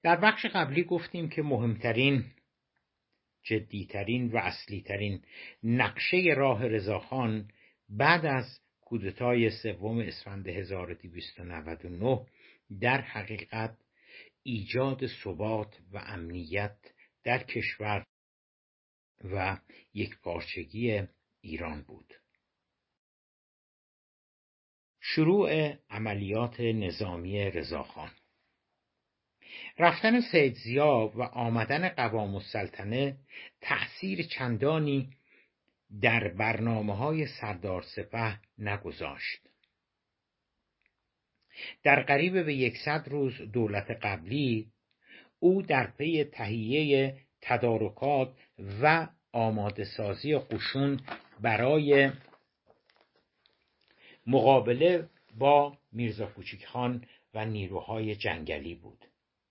در بخش قبلی گفتیم که مهمترین، جدیترین و اصلیترین نقشه راه رضاخان بعد از کودتای 3 اسفند 1299 در حقیقت ایجاد ثبات و امنیت در کشور و یکپارچگی ایران بود. شروع عملیات نظامی رضاخان. رفتن سید ضیا و آمدن قوام السلطنه تأثیر چندانی در برنامه‌های سردار سپه نگذاشت. در قریب به 100 روز دولت قبلی او در پی تهیه تدارکات و آماده سازی قشون برای مقابله با میرزا کوچک خان و نیروهای جنگلی بود.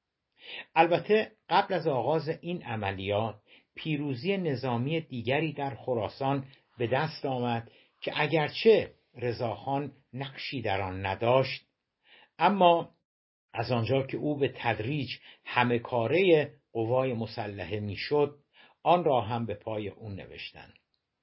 البته قبل از آغاز این عملیات پیروزی نظامی دیگری در خراسان به دست آمد که اگرچه رضاخان نقشی در آن نداشت، اما از آنجا که او به تدریج همه کاره قوای مسلحه میشد، آن را هم به پای او نوشتند.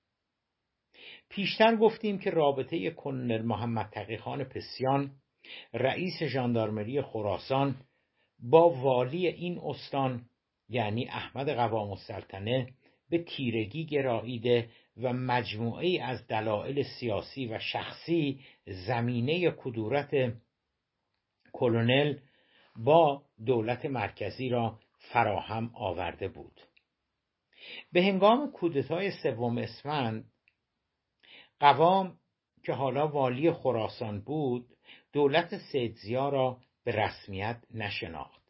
پیشتر گفتیم که رابطه کلونل محمد تقی‌خان پسیان، رئیس ژاندارمری خراسان، با والی این استان یعنی احمد قوام السلطنه به تیرگی گراییده و مجموعه‌ای از دلایل سیاسی و شخصی زمینه کدورت کلونل با دولت مرکزی را فراهم آورده بود. به هنگام کودتای 3 اسفند قوام که حالا والی خراسان بود دولت سید ضیا را به رسمیت نشناخت.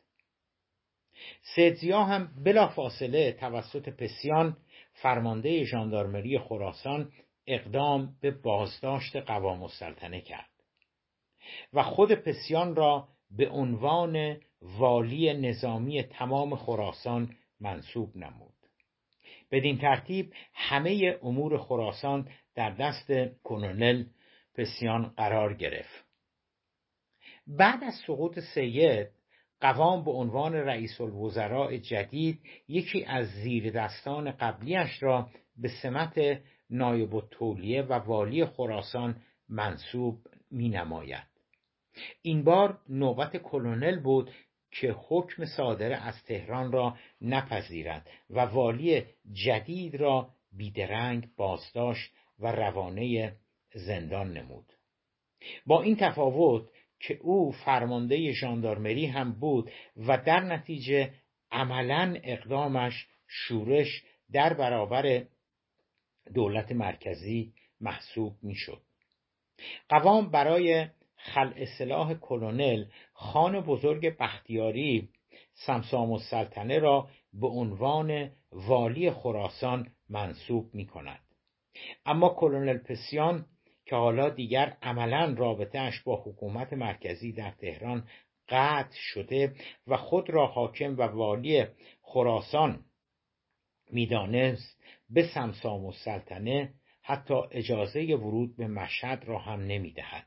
سید ضیا هم بلافاصله توسط پسیان فرمانده ژاندارمری خراسان اقدام به بازداشت قوام السلطنه کرد و خود پسیان را به عنوان والی نظامی تمام خراسان منصوب نمود. بدین ترتیب همه امور خراسان در دست کلونل پسیان قرار گرفت. بعد از سقوط سید، قوام به عنوان رئیس الوزراء جدید یکی از زیر دستان قبلیش را به سمت نایب التولیه و والی خراسان منصوب می نماید. این بار نوبت کلونل بود که حکم صادر از تهران را نپذیرد و والی جدید را بیدرنگ بازداشت و روانه زندان نمود. با این تفاوت که او فرمانده ژاندارمری هم بود و در نتیجه عملاً اقدامش شورش در برابر دولت مرکزی محسوب میشد. قوام برای خلع سلاح کلونل خان بزرگ بختیاری سمسام السلطنه را به عنوان والی خراسان منصوب می کند. اما کلونل پسیان که حالا دیگر عملاً رابطه‌اش با حکومت مرکزی در تهران قطع شده و خود را حاکم و والی خراسان می‌دانست، به سمسام السلطنه حتی اجازه ورود به مشهد را هم نمی‌دهد.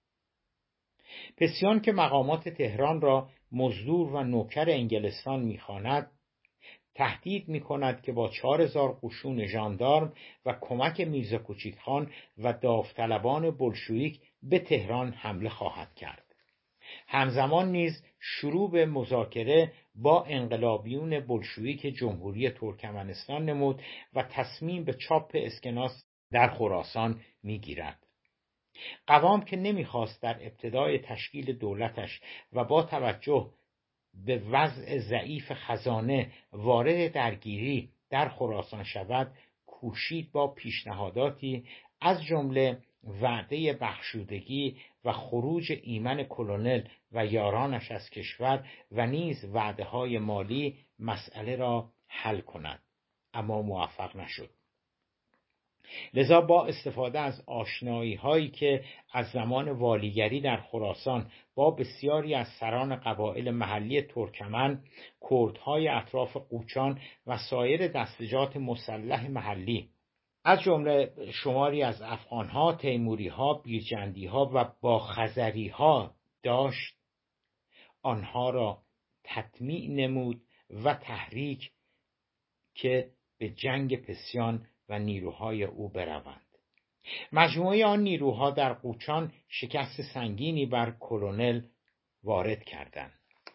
پسیان که مقامات تهران را مزدور و نوکر انگلستان می‌خواند، تهدید می‌کند که با 4000 قشون ژاندارم و کمک میرزا کوچک خان و داوطلبان بلشویک به تهران حمله خواهد کرد. همزمان نیز شروع به مذاکره با انقلابیون بلشویک جمهوری ترکمنستان نمود و تصمیم به چاپ اسکناس در خراسان می‌گیرد. قوام که نمی‌خواست در ابتدای تشکیل دولتش و با توجه به وضع ضعیف خزانه وارد درگیری در خراسان شود، کوشید با پیشنهاداتی از جمله وعده بخشودگی و خروج ایمن کلونل و یارانش از کشور و نیز وعده‌های مالی مسئله را حل کند، اما موفق نشد. لذا با استفاده از آشنایی‌هایی که از زمان والیگری در خراسان با بسیاری از سران قبایل محلی ترکمن، کردهای اطراف قوچان و سایر دستجات مسلح محلی، از جمله شماری از افغانها، تیموریها، بیرجندیها و باخزریها داشت، آنها را تطمیع نمود و تحریک که به جنگ پسیان و نیروهای او بروند. مجموعه آن نیروها در قوچان شکست سنگینی بر کلونل وارد کردند.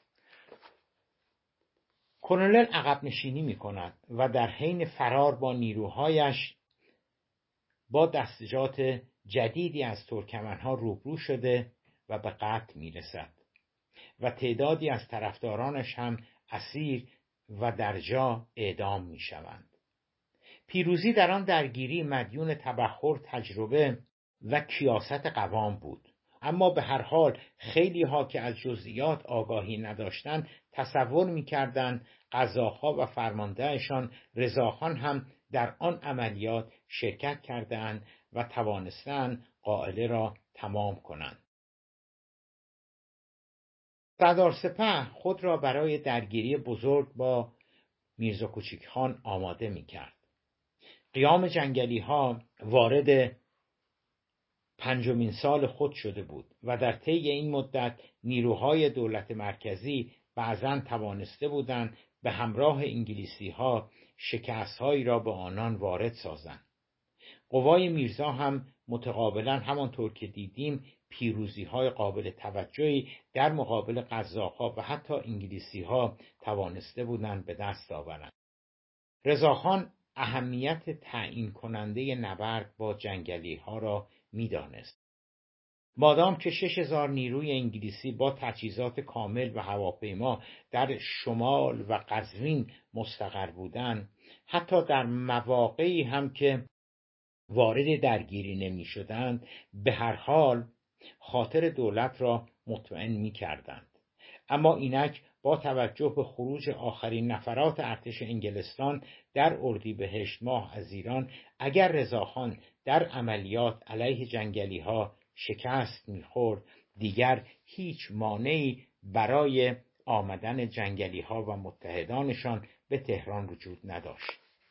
کلونل عقب نشینی می کند و در حین فرار با نیروهایش با دستجات جدیدی از ترکمنها روبرو شده و به قتل می رسد و تعدادی از طرفدارانش هم اسیر و در جا اعدام می شوند. پیروزی در آن درگیری مدیون تبحر، تجربه و کیاست قوام بود، اما به هر حال خیلی ها که از جزئیات آگاهی نداشتند تصور می‌کردند قزاق‌ها و فرماندهشان رضاخان هم در آن عملیات شرکت کردند و توانستند قائله را تمام کنند. سردارسپه خود را برای درگیری بزرگ با میرزا کوچیک خان آماده می‌کرد. قیام جنگلی ها وارد 5مین سال خود شده بود و در طی این مدت نیروهای دولت مرکزی بعضاً توانسته بودند به همراه انگلیسی ها شکست هایی را به آنان وارد سازند. قوای میرزا هم متقابلاً همانطور که دیدیم پیروزی های قابل توجهی در مقابل قزاق‌ها و حتی انگلیسی ها توانسته بودند به دست آورند. رضاخان اهمیت تعیین کننده نبرد با جنگلی ها را می دانست. مادام که 6000 نیروی انگلیسی با تجهیزات کامل و هواپیما در شمال و قزوین مستقر بودند، حتی در مواقعی هم که وارد درگیری نمی شدند به هر حال خاطر دولت را مطمئن می کردند. اما اینک با توجه به خروج آخرین نفرات ارتش انگلستان در اردیبهشت ماه از ایران، اگر رضاخان در عملیات علیه جنگلی ها شکست می‌خورد، دیگر هیچ مانعی برای آمدن جنگلی ها و متحدانشان به تهران وجود نداشت.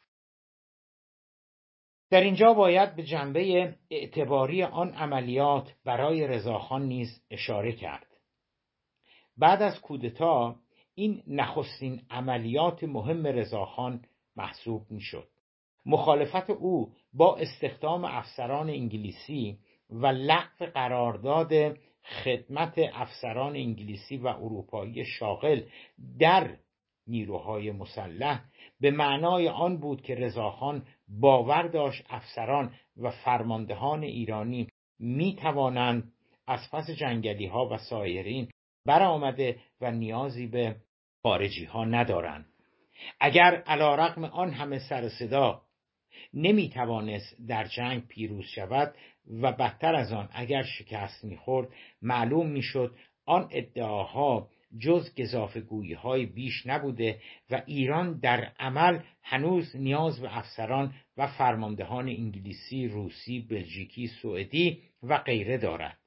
در اینجا باید به جنبه اعتباری آن عملیات برای رضاخان نیز اشاره کرد. بعد از کودتا این نخستین عملیات مهم رضاخان محسوب می‌شد. مخالفت او با استخدام افسران انگلیسی و لغو قرارداد خدمت افسران انگلیسی و اروپایی شاغل در نیروهای مسلح به معنای آن بود که رضاخان باور داشت افسران و فرماندهان ایرانی می توانند از پس جنگلی ها و سایرین برآمده و نیازی به خارجی ها ندارند. اگر علیرغم آن همه سر صدا نمی توانست در جنگ پیروز شود و بدتر از آن اگر شکست می خورد، معلوم می شد آن ادعاها جز گزافه‌گویی های بیش نبوده و ایران در عمل هنوز نیاز به افسران و فرماندهان انگلیسی، روسی، بلژیکی، سوئدی و غیره دارد.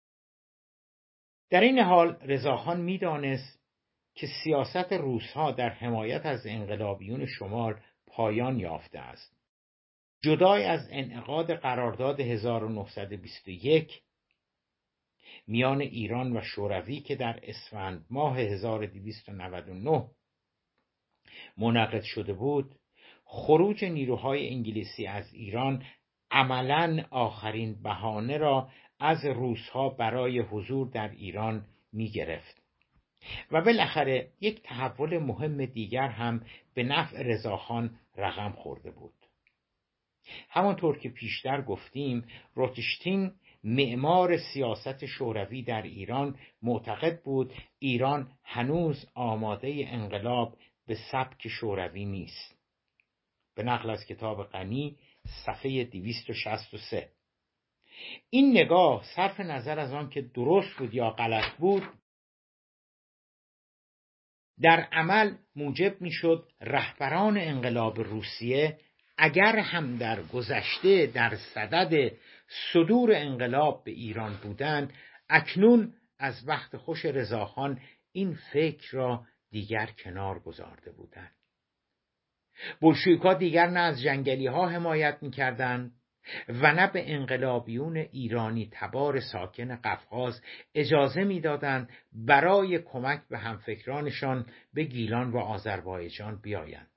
در این حال رضاخان می دانست که سیاست روس‌ها در حمایت از انقلابیون شمال پایان یافته است. جدای از انعقاد قرارداد 1921 میان ایران و شوروی که در اسفند ماه 1299 منعقد شده بود، خروج نیروهای انگلیسی از ایران عملاً آخرین بهانه را از روس‌ها برای حضور در ایران می گرفت. و بالاخره یک تحول مهم دیگر هم به نفع رضاخان رقم خورده بود. همانطور که پیشتر گفتیم، روتشتین معمار سیاست شوروی در ایران معتقد بود ایران هنوز آماده انقلاب به سبک شوروی نیست. به نقل از کتاب غنی صفحه 263. این نگاه صرف نظر از آن که درست بود یا غلط بود، در عمل موجب میشد رهبران انقلاب روسیه اگر هم در گذشته در صدد صدور انقلاب به ایران بودند، اکنون از بخت خوش رضاخان این فکر را دیگر کنار گذارده بودند. بلشویک‌ها دیگر نه از جنگلی ها حمایت می‌کردند و نه به انقلابیون ایرانی تبار ساکن قفقاز اجازه می‌دادند برای کمک به همفکرانشان به گیلان و آذربایجان بیایند.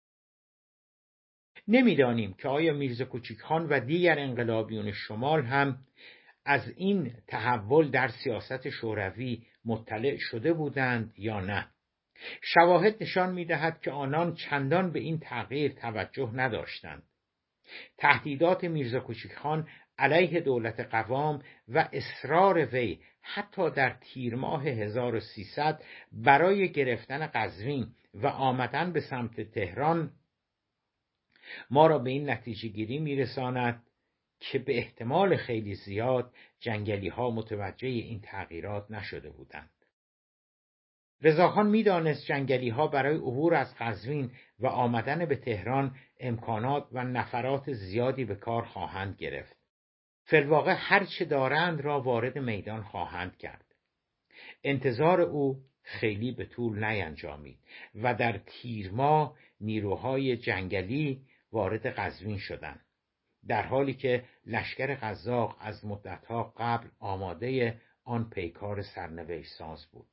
نمی‌دانیم که آیا میرزا کوچک‌خان و دیگر انقلابیون شمال هم از این تحول در سیاست شوروی مطلع شده بودند یا نه. شواهد نشان می‌دهد که آنان چندان به این تغییر توجه نداشتند. تهدیدات میرزا کوچک‌خان علیه دولت قوام و اصرار وی حتی در تیر ماه 1300 برای گرفتن قزوین و آمدن به سمت تهران ما را به این نتیجه گیری میرساند که به احتمال خیلی زیاد جنگلی ها متوجه این تغییرات نشده بودند. رضاخان میدانست جنگلی ها برای عبور از قزوین و آمدن به تهران امکانات و نفرات زیادی به کار خواهند گرفت. فی‌الواقع هر چه دارند را وارد میدان خواهند کرد. انتظار او خیلی به طول نینجامید و در تیر ماه نیروهای جنگلی وارد قزوین شدند، در حالی که لشکر قزاق از مدتها قبل آماده آن پیکار سرنوشت ساز بود.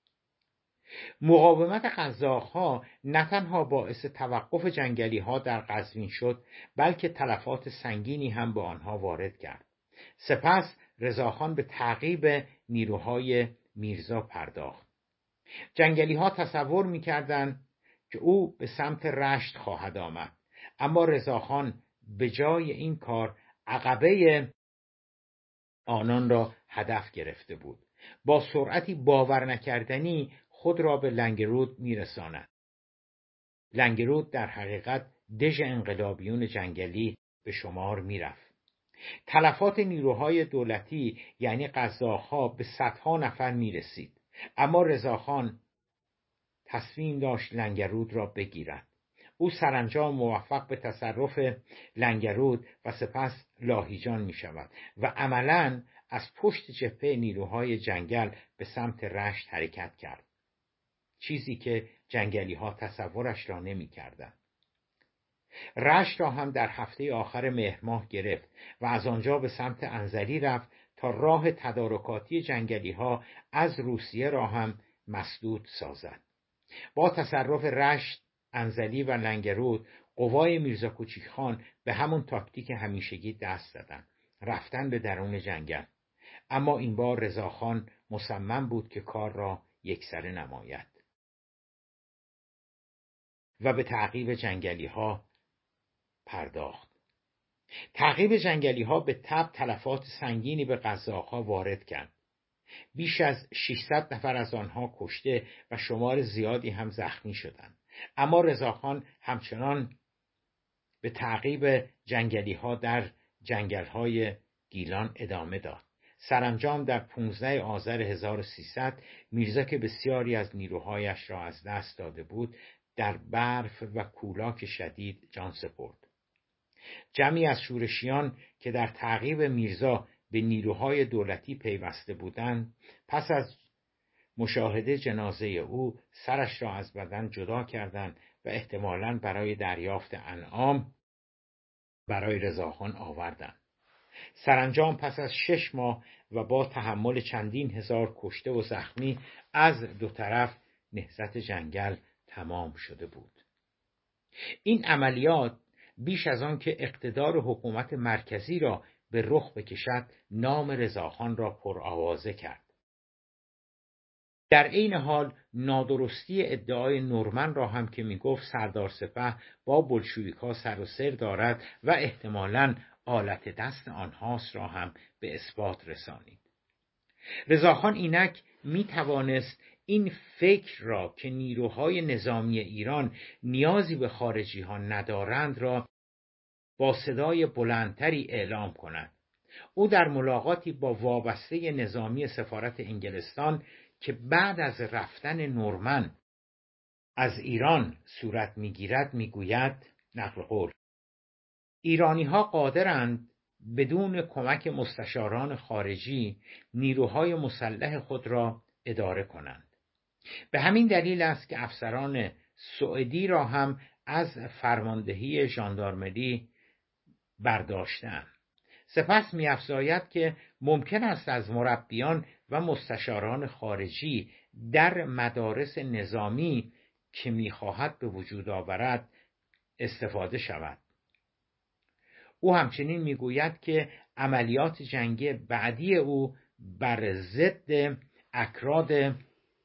مقاومت قزاق‌ها نه تنها باعث توقف جنگلی‌ها در قزوین شد، بلکه تلفات سنگینی هم به آنها وارد کرد. سپس رضاخان به تعقیب نیروهای میرزا پرداخت. جنگلی‌ها تصور می‌کردند که او به سمت رشت خواهد آمد، اما رضاخان به جای این کار عقبه آنان را هدف گرفته بود. با سرعتی باور نکردنی خود را به لنگرود میرساند. لنگرود در حقیقت دژ انقلابیون جنگلی به شمار میرفت. تلفات نیروهای دولتی یعنی قزاق‌ها به صدها نفر میرسید، اما رضاخان تصمیم داشت لنگرود را بگیرد. او سرانجام موفق به تصرف لنگرود و سپس لاهیجان می شود و عملاً از پشت جبهه نیروهای جنگل به سمت رشت حرکت کرد، چیزی که جنگلی ها تصورش را نمی کردن. رشت را هم در هفته آخر مهر ماه گرفت و از آنجا به سمت انزلی رفت تا راه تدارکاتی جنگلی ها از روسیه را هم مسدود سازد. با تصرف رشت، انزلی و لنگرود قوای میرزا کوچک‌خان به همون تاکتیک همیشگی دست زدند، رفتن به درون جنگل. اما این بار رضاخان مصمم بود که کار را یکسره نماید و به تعقیب جنگلی ها پرداخت. تعقیب جنگلی ها به تبع تلفات سنگینی به قزاق‌ها وارد کرد. بیش از 600 نفر از آنها کشته و شمار زیادی هم زخمی شدند. اما رضاخان همچنان به تعقیب جنگلی ها در جنگل های گیلان ادامه داد. سرانجام در 15 آذر 1300 میرزا که بسیاری از نیروهایش را از دست داده بود در برف و کولاک شدید جان سپرد. جمعی از شورشیان که در تعقیب میرزا به نیروهای دولتی پیوسته بودند پس از مشاهده جنازه او سرش را از بدن جدا کردند و احتمالاً برای دریافت انعام برای رضاخان آوردند. سرانجام پس از 6 ماه و با تحمل چندین هزار کشته و زخمی از دو طرف نهضت جنگل تمام شده بود. این عملیات بیش از آن که اقتدار حکومت مرکزی را به رخ بکشد نام رضاخان را پرآوازه کرد. در عین حال نادرستی ادعای نورمن را هم که میگفت سردار سپه با بلشویک‌ها سر و سر دارد و احتمالاً آلت دست آنهاست را هم به اثبات رسانید. رضاخان اینک میتوانست این فکر را که نیروهای نظامی ایران نیازی به خارجی ها ندارند را با صدای بلندتری اعلام کند. او در ملاقاتی با وابسته نظامی سفارت انگلستان که بعد از رفتن نورمن از ایران صورت میگیرد میگوید نقل قول: ایرانی ها قادرند بدون کمک مستشاران خارجی نیروهای مسلح خود را اداره کنند. به همین دلیل است که افسران سوئدی را هم از فرماندهی ژاندارمری برداشته‌ام. سپس می‌افزاید که ممکن است از مربیان و مستشاران خارجی در مدارس نظامی که می‌خواهد به وجود آورد استفاده شود. او همچنین می‌گوید که عملیات جنگی بعدی او بر ضد اکراد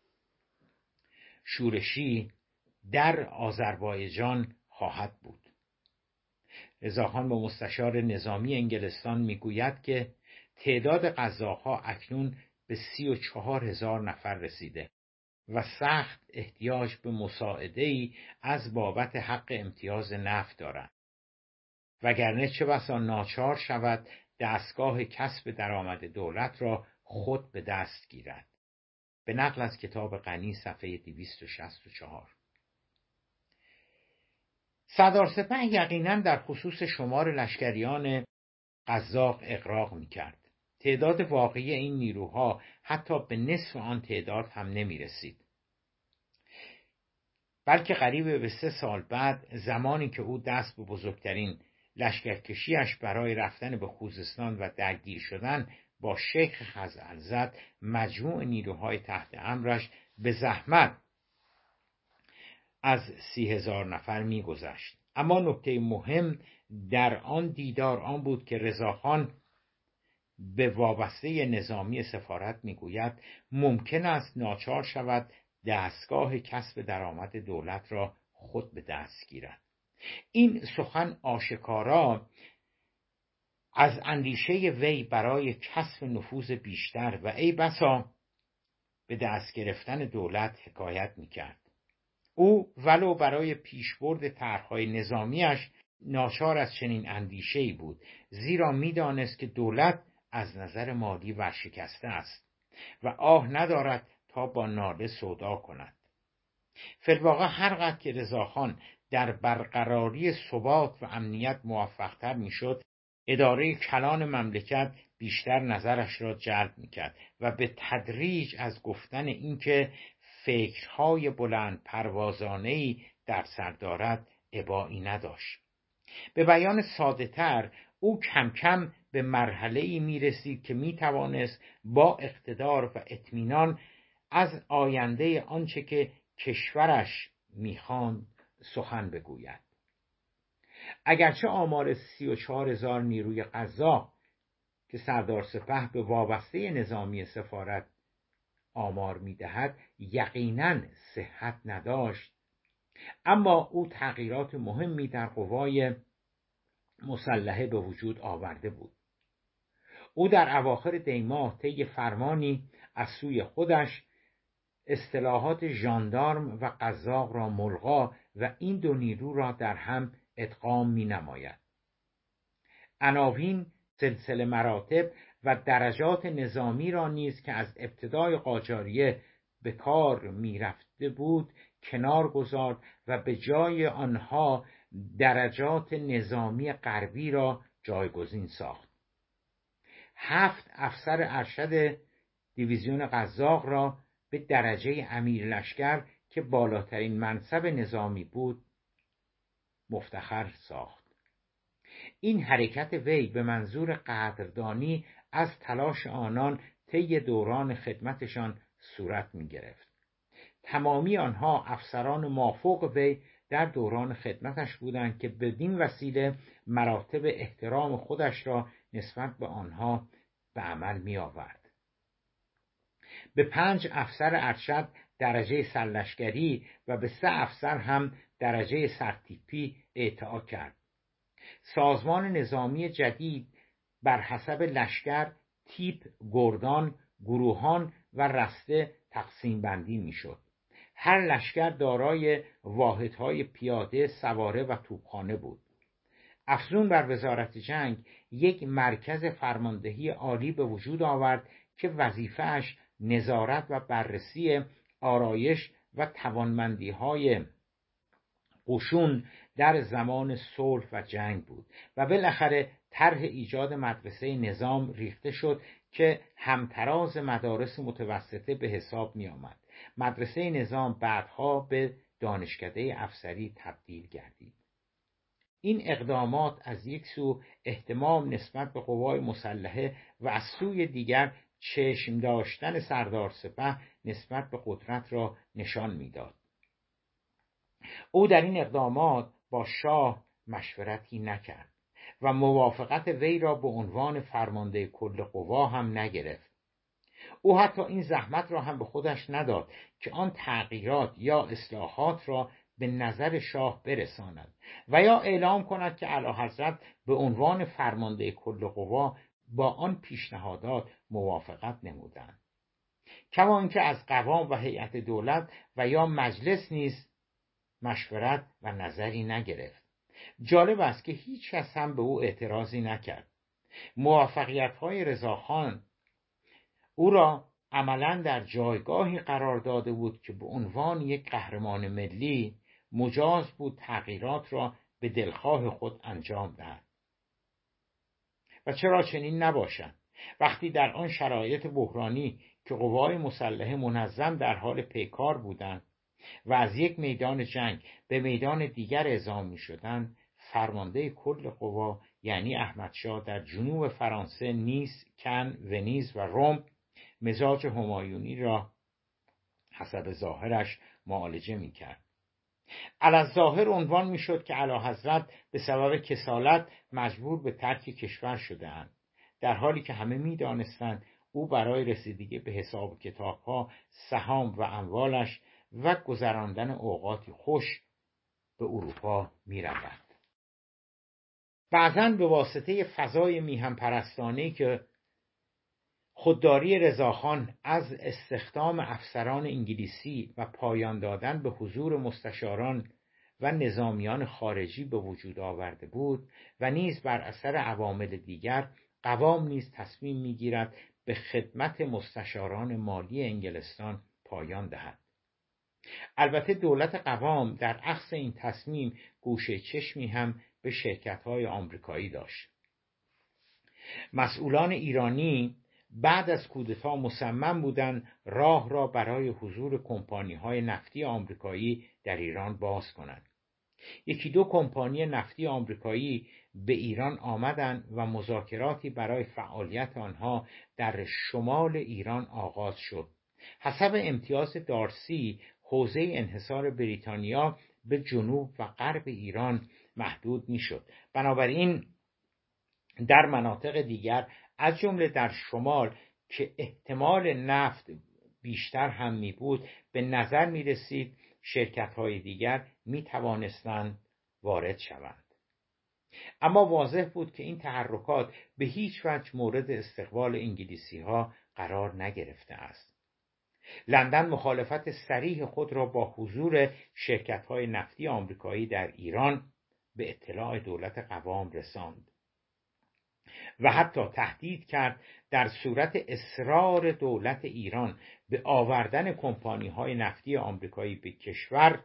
شورشی در آذربایجان خواهد بود. رضاخان به مستشار نظامی انگلستان میگوید که تعداد قزاق‌ها اکنون به 34,000 نفر رسیده و سخت احتیاج به مساعده‌ای از بابت حق امتیاز نفت دارند، وگرنه چه بسا ناچار شود دستگاه کسب درآمد دولت را خود به دست گیرد. به نقل از کتاب غنی صفحه 264. سردارسپه یقیناً در خصوص شمار لشکریان قزاق اغراق می‌کرد. تعداد واقعی این نیروها حتی به نصف آن تعداد هم نمی‌رسید. بلکه قریب به 3 سال بعد، زمانی که او دست به بزرگترین لشکرکشیش برای رفتن به خوزستان و درگیر شدن با شیخ خزعل زد، مجموع نیروهای تحت امرش به زحمت از 30,000 نفر می‌گذشت. اما نکته مهم در آن دیدار آن بود که رضاخان به وابسته نظامی سفارت میگوید ممکن است ناچار شود دستگاه کسب درآمد دولت را خود به دست گیرد. این سخن آشکارا از اندیشه وی برای کسب نفوذ بیشتر و ای بسا به دست گرفتن دولت حکایت میکرد. او ولو برای پیشبرد طرح‌های نظامیش ناچار از چنین اندیشه‌ای بود، زیرا می‌دانست که دولت از نظر مالی ورشکسته است و آه ندارد تا با ناله سودا کند. فی‌الواقع هرقدر که رضاخان در برقراری ثبات و امنیت موفق‌تر می‌شد، اداره کلان مملکت بیشتر نظرش را جلب می‌کرد و به تدریج از گفتن اینکه فکرهای بلند پروازانه‌ای در سر دارد ابایی نداشت. به بیان ساده تر، او کم کم به مرحله‌ای می‌رسید که می‌توانست با اقتدار و اطمینان از آینده آنچه که کشورش می‌خواند سخن بگوید. اگرچه آمار 34,000 نیروی قزاق که سردارسپه به وابسته نظامی سفارت آمار می‌دهد یقیناً صحت نداشت، اما او تغییرات مهمی در قوای مسلحه به وجود آورده بود. او در اواخر دی‌ماه طی فرمانی از سوی خودش اصطلاحات ژاندارم و قزاق را ملغی و این دو نیرو را در هم ادغام می‌نماید. عناوین، سلسله مراتب و درجات نظامی را نیز که از ابتدای قاجاریه به کار می‌رفته بود کنار گذارد و به جای آنها درجات نظامی غربی را جایگزین ساخت. 7 افسر ارشد دیویزیون قزاق را به درجه امیر لشکر که بالاترین منصب نظامی بود مفتخر ساخت. این حرکت وی به منظور قدردانی از تلاش آنان طی دوران خدمتشان صورت می گرفت. تمامی آنها افسران مافوق وی در دوران خدمتش بودند که بدین وسیله مراتب احترام خودش را نسبت به آنها به عمل می آورد. به 5 افسر ارشد درجه سرلشکری و به 3 افسر هم درجه سرتیپی اعطا کرد. سازمان نظامی جدید بر حسب لشکر، تیپ، گردان، گروهان و رسته تقسیم بندی می شد. هر لشکر دارای واحدهای پیاده، سواره و توپخانه بود. افزون بر وزارت جنگ یک مرکز فرماندهی عالی به وجود آورد که وظیفه‌اش نظارت و بررسی آرایش و توانمندی‌های قشون در زمان صلح و جنگ بود و بالاخره طرح ایجاد مدرسه نظام ریخته شد که همتراز مدارس متوسطه به حساب می آمد. مدرسه نظام بعدها به دانشکده افسری تبدیل گردید. این اقدامات از یک سو اهتمام نسبت به قوای مسلحه و از سوی دیگر چشم داشتن سردار سپه نسبت به قدرت را نشان میداد. او در این اقدامات با شاه مشورتی نکرد و موافقت وی را به عنوان فرمانده کل قوا هم نگرفت. او حتی این زحمت را هم به خودش نداد که آن تغییرات یا اصلاحات را به نظر شاه برساند و یا اعلام کند که اعلیحضرت به عنوان فرمانده کل قوا با آن پیشنهادات موافقت نمودند. کما اینکه از قوام و هیئت دولت و یا مجلس نیز مشورت و نظری نگرفت. جالب است که هیچ کس هم به او اعتراضی نکرد. موفقیت‌های رضاخان او را عملاً در جایگاهی قرار داده بود که به عنوان یک قهرمان ملی مجاز بود تغییرات را به دلخواه خود انجام دهد. و چرا چنین نباشد؟ وقتی در آن شرایط بحرانی که قوای مسلحه منظم در حال پیکار بودند و از یک میدان جنگ به میدان دیگر اعزام می شدند، فرمانده کل قوا یعنی احمدشاه در جنوب فرانسه، نیس، کن، ونیز و روم مزاج همایونی را حسب ظاهرش معالجه می کرد. علی‌الظاهر عنوان می شد که اعلیحضرت به سبب کسالت مجبور به ترک کشور شده اند، در حالی که همه می دانستند او برای رسیدگی به حساب کتابها، سهام و اموالش و گذراندن اوقاتی خوش به اروپا می رود. بعضاً به واسطه فضای میهن پرستانه‌ای که خودداری رضاخان از استخدام افسران انگلیسی و پایان دادن به حضور مستشاران و نظامیان خارجی به وجود آورده بود و نیز بر اثر عوامل دیگر، قوام نیز تصمیم می‌گیرد به خدمت مستشاران مالی انگلستان پایان دهد. البته دولت قوام در اخذ این تصمیم گوشه چشمی هم به شرکت‌های آمریکایی داشت. مسئولان ایرانی بعد از کودتا مصمم بودند راه را برای حضور کمپانی‌های نفتی آمریکایی در ایران باز کنند. یکی دو کمپانی نفتی آمریکایی به ایران آمدند و مذاکراتی برای فعالیت آنها در شمال ایران آغاز شد. حسب امتیاز دارسی، حوزه انحصار بریتانیا به جنوب و غرب ایران محدود می‌شد. بنابراین در مناطق دیگر از جمله در شمال که احتمال نفت بیشتر هم می بود، به نظر می رسید شرکت‌های دیگر می توانستند وارد شوند. اما واضح بود که این تحرکات به هیچ وجه مورد استقبال انگلیسی‌ها قرار نگرفته است. لندن مخالفت صریح خود را با حضور شرکت‌های نفتی آمریکایی در ایران به اطلاع دولت قوام رساند و حتی تهدید کرد در صورت اصرار دولت ایران به آوردن کمپانی‌های نفتی آمریکایی به کشور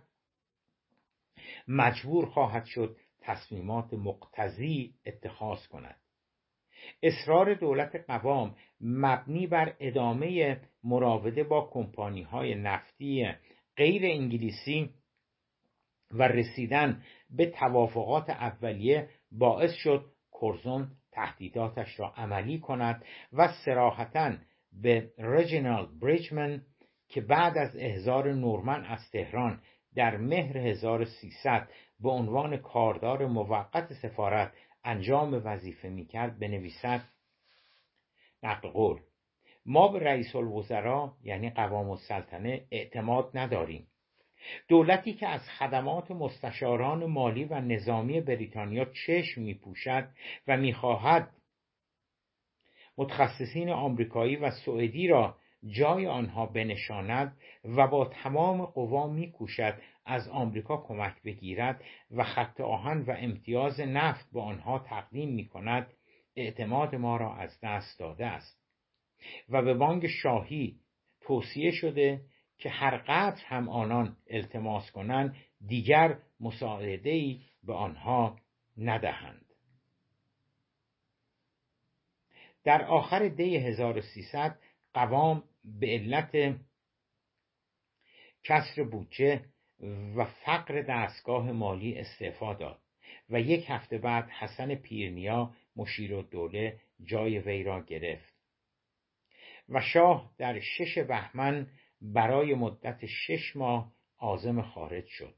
مجبور خواهد شد تصمیمات مقتضی اتخاذ کند. اصرار دولت قوام مبنی بر ادامه مراوده با کمپانی‌های نفتی غیر انگلیسی و رسیدن به توافقات اولیه باعث شد کرزون تهدیداتش را عملی کند و صراحتاً به رجینالد بریجمن که بعد از احضار نورمن از تهران در مهر 1300 به عنوان کاردار موقت سفارت انجام وظیفه می‌کرد بنویسد: نقل قول: ما به رئیس الوزراء یعنی قوام السلطنه اعتماد نداریم. دولتی که از خدمات مستشاران مالی و نظامی بریتانیا چشم می‌پوشد و می‌خواهد متخصصین آمریکایی و سوئدی را جای آنها بنشاند و با تمام قوا می‌کوشد از آمریکا کمک بگیرد و خط آهن و امتیاز نفت به آنها تقدیم می‌کند، اعتماد ما را از دست داده است و به بانک شاهی توصیه شده که هر قدر هم آنان التماس کنند دیگر مساعده‌ای به آنها ندهند. در آخر دی 1300 قوام به علت کسر بودجه و فقر دستگاه مالی استعفا داد و 1 هفته بعد حسن پیرنیا مشیرالدوله جای وی را گرفت و شاه در 6 بهمن برای مدت 6 ماه عازم خارج شد.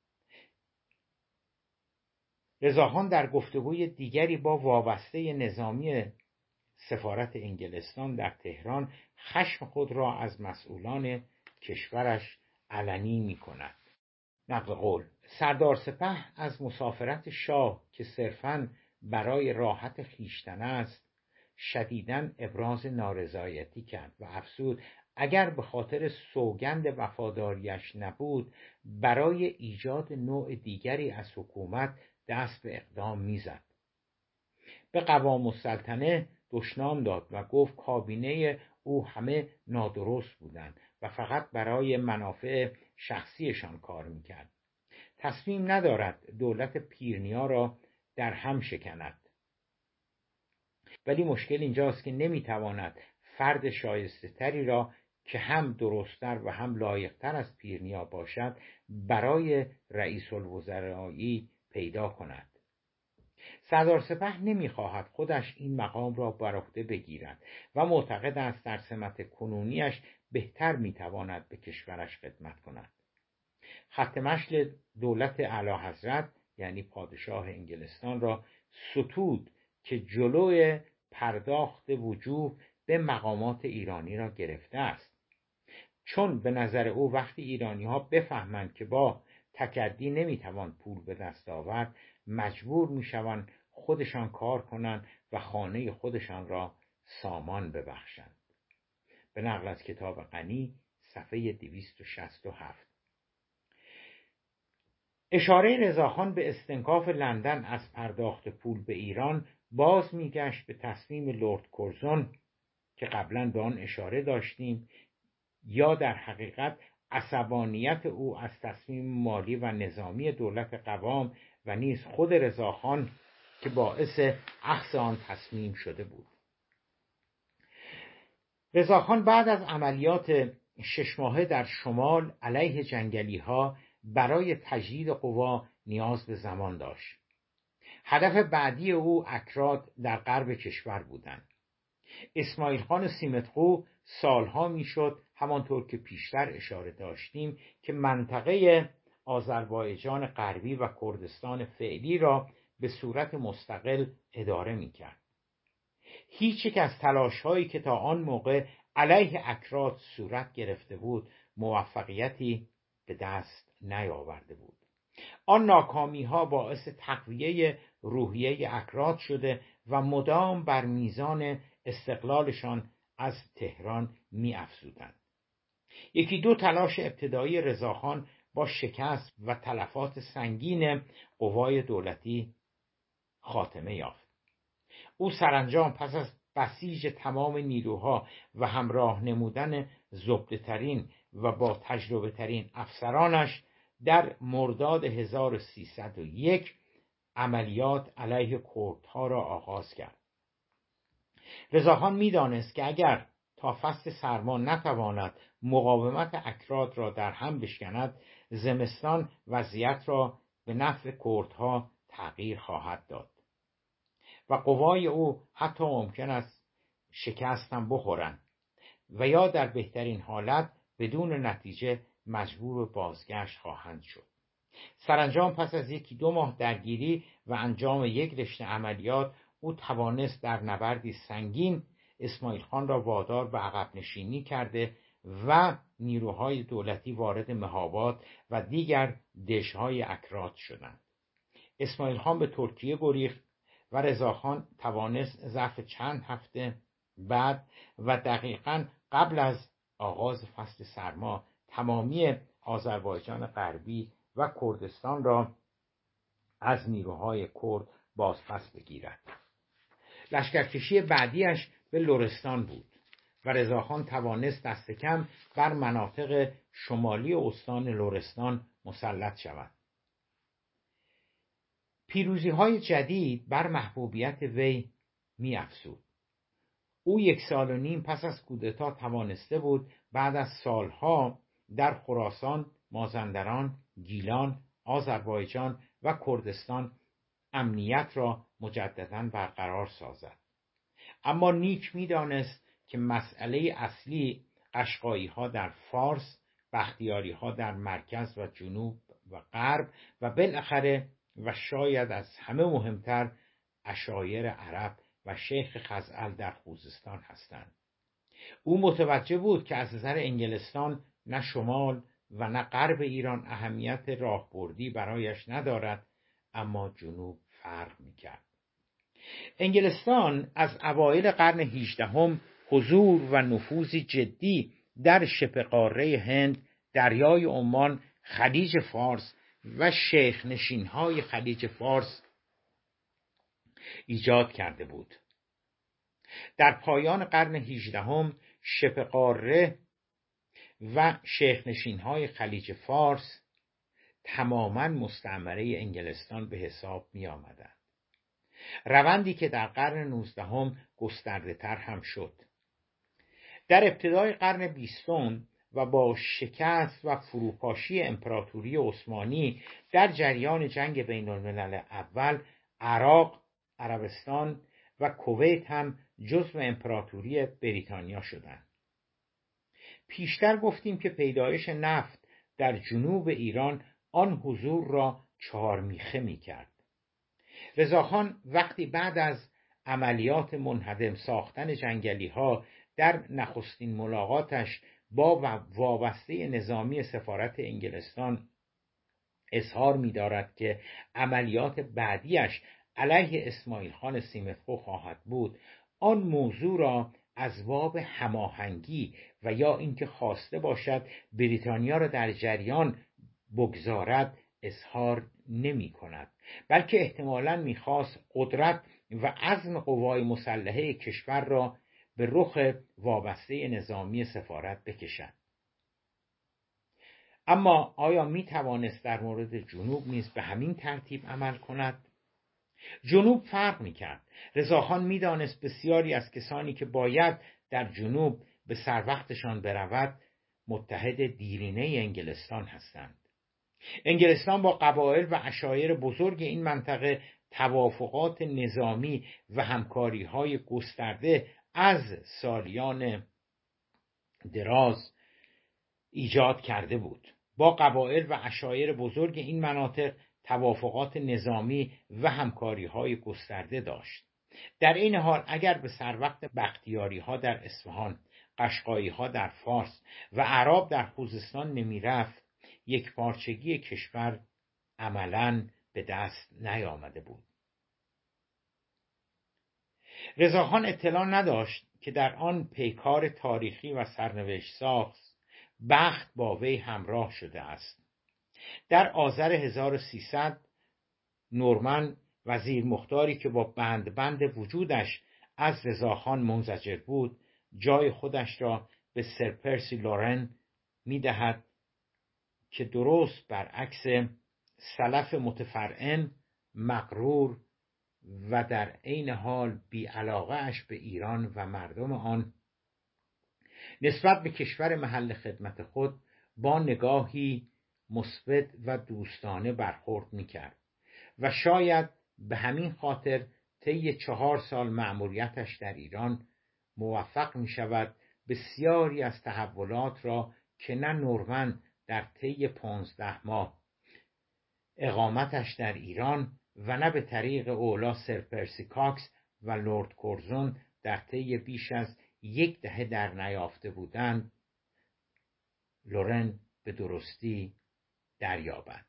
رضاخان در گفتگوی دیگری با وابسته نظامی سفارت انگلستان در تهران خشم خود را از مسئولان کشورش علنی می کند. نقل قول: سردار سپه از مسافرت شاه که صرفاً برای راحت خویشتن است شدیداً ابراز نارضایتی کرد و افزود اگر به خاطر سوگند وفاداریش نبود برای ایجاد نوع دیگری از حکومت دست به اقدام میزد. به قوام السلطنه دشنام داد و گفت کابینه او همه نادرست بودند و فقط برای منافع شخصیشان کار میکرد. تصمیم ندارد دولت پیرنیا را در هم شکند، ولی مشکل اینجاست که نمیتواند فرد شایسته تری را که هم درستتر و هم لایقتر از پیرنیا باشد برای رئیس الوزرایی پیدا کند. سردار سپه نمیخواهد خودش این مقام را بر عهده بگیرد و معتقد است در سمت کنونیش بهتر میتواند به کشورش خدمت کند. خط مشی دولت اعلیحضرت یعنی پادشاه انگلستان را ستود که جلوی پرداخت وجوه به مقامات ایرانی را گرفته است، چون به نظر او وقتی ایرانی ها بفهمند که با تکدی نمیتوان پول به دست آورد مجبور میشوند خودشان کار کنند و خانه خودشان را سامان ببخشند. به نقل از کتاب غنی صفحه 267. اشاره رضاخان به استنکاف لندن از پرداخت پول به ایران باز میگشت به تصمیم لرد کرزون که قبلا به آن اشاره داشتیم، یا در حقیقت عصبانیت او از تصمیم مالی و نظامی دولت قوام و نیز خود رضاخان که باعث اخذ آن تصمیم شده بود. رضاخان بعد از عملیات 6 ماهه در شمال علیه جنگلی ها برای تجدید قوا نیاز به زمان داشت. هدف بعدی او اکراد در غرب کشور بودند. اسماعیل خان سیمتخو سالها میشد همانطور که پیشتر اشاره داشتیم که منطقه آذربایجان غربی و کردستان فعلی را به صورت مستقل اداره میکرد. هیچ یک از تلاش‌هایی که تا آن موقع علیه اکراد صورت گرفته بود موفقیتی به دست نیاورده بود. آن ناکامی‌ها باعث تقویه روحیه اکراد شده و مدام بر میزان استقلالشان از تهران می‌افزودند. 1-2 تلاش ابتدایی رضاخان با شکست و تلفات سنگین قوای دولتی خاتمه یافت. او سرانجام پس از بسیج تمام نیروها و همراه نمودن زبده‌ترین و با تجربه ترین افسرانش در مرداد 1301 عملیات علیه کردها را آغاز کرد. رضاخان می‌دانست که اگر تا فصل سرما نتواند مقاومت اکراد را در هم بشکند، زمستان وضعیت را به نفع کردها تغییر خواهد داد و قوای او حتی ممکن است شکست هم بخورند و یا در بهترین حالت بدون نتیجه مجبور به بازگشت خواهند شد. سرانجام پس از 1-2 ماه درگیری و انجام یک رشته عملیات او توانست در نبردی سنگین اسماعیل خان را وادار به عقب نشینی کرده و نیروهای دولتی وارد مهاباد و دیگر دژهای اکراد شدند. اسماعیل خان به ترکیه گریخت و رضاخان توانست ظرف چند هفته بعد و دقیقاً قبل از آغاز فصل سرما تمامی آذربایجان غربی و کردستان را از نیروهای کرد بازپس بگیرد. لشکرکشی بعدیش به لرستان بود و رضاخان توانست دست کم بر مناطق شمالی استان لرستان مسلط شود. پیروزی‌های جدید بر محبوبیت وی می‌افزود. او 1.5 سال پس از کودتا توانسته بود بعد از سالها در خراسان، مازندران، گیلان، آذربایجان و کردستان امنیت را مجددا برقرار سازد. اما نیک می‌دانست که مسئله اصلی قشقایی‌ها در فارس، بختیاری‌ها در مرکز و جنوب و غرب و بالاخره و شاید از همه مهمتر عشایر عرب و شیخ خزعل در خوزستان هستند. او متوجه بود که از نظر انگلستان نه شمال و نه غرب ایران اهمیت راهبردی برایش ندارد، اما جنوب فرق می‌کرد. انگلستان از اوایل قرن 18 حضور و نفوذی جدی در شبه قاره هند، دریای عمان، خلیج فارس و شیخ نشین‌های خلیج فارس ایجاد کرده بود. در پایان قرن 18 شبه قاره و شیخ نشین‌های خلیج فارس تماماً مستعمره انگلستان به حساب می آمدند. روندی که در قرن 19 گسترده تر هم شد. در ابتدای قرن 20 و با شکست و فروپاشی امپراتوری عثمانی در جریان جنگ بین الملل اول، عراق، عربستان و کویت هم جزو امپراتوری بریتانیا شدند. پیشتر گفتیم که پیدایش نفت در جنوب ایران آن حضور را چهارمیخه می کرد. رضاخان وقتی بعد از عملیات منهدم ساختن جنگلی ها در نخستین ملاقاتش با وابسته نظامی سفارت انگلستان اظهار می دارد که عملیات بعدیش علیه اسماعیل خان سیمرغ خواهد بود، آن موضوع را از باب هماهنگی و یا اینکه خواسته باشد بریتانیا را در جریان بگذارد اظهار نمی کند، بلکه احتمالاً می‌خواست قدرت و عزم قوای مسلحه کشور را به رخ وابسته نظامی سفارت بکشد. اما آیا می توانست در مورد جنوب نیز به همین ترتیب عمل کند؟ جنوب فرق می کرد. رضاخان می دانست بسیاری از کسانی که باید در جنوب به سر وقتشان برود متحد دیرینه انگلستان هستند. انگلستان با قبایل و عشایر بزرگ این منطقه توافقات نظامی و همکاری‌های گسترده از سالیان دراز ایجاد کرده بود. با قبایل و عشایر بزرگ این مناطق توافقات نظامی و همکاری‌های گسترده داشت. در این حال اگر به سر وقت بختیاری‌ها در اصفهان، قشقایی‌ها در فارس و اعراب در خوزستان نمی‌رفت، یک پارچگی کشور عملاً به دست نیامده بود. رضاخان اطلاع نداشت که در آن پیکار تاریخی و سرنوشت ساز بخت با وی همراه شده است. در آذر 1300 نورمن وزیر مختاری که با بند وجودش از رضاخان منزجر بود، جای خودش را به سر پرسی لورن می‌دهد که درست برعکس سلف متفرعن، مغرور و در عین حال بی‌علاقه اش به ایران و مردم آن، نسبت به کشور محل خدمت خود با نگاهی مثبت و دوستانه برخورد می‌کرد و شاید به همین خاطر طی 4 سال مأموریتش در ایران موفق می‌شود بسیاری از تحولات را که نه نورمن در طی 15 ماه اقامتش در ایران و نه به طریق اولا سر پرسی کاکس و لورد کورزون در طی بیش از 10 دهه در نیافته بودند، لورن به درستی دریابد.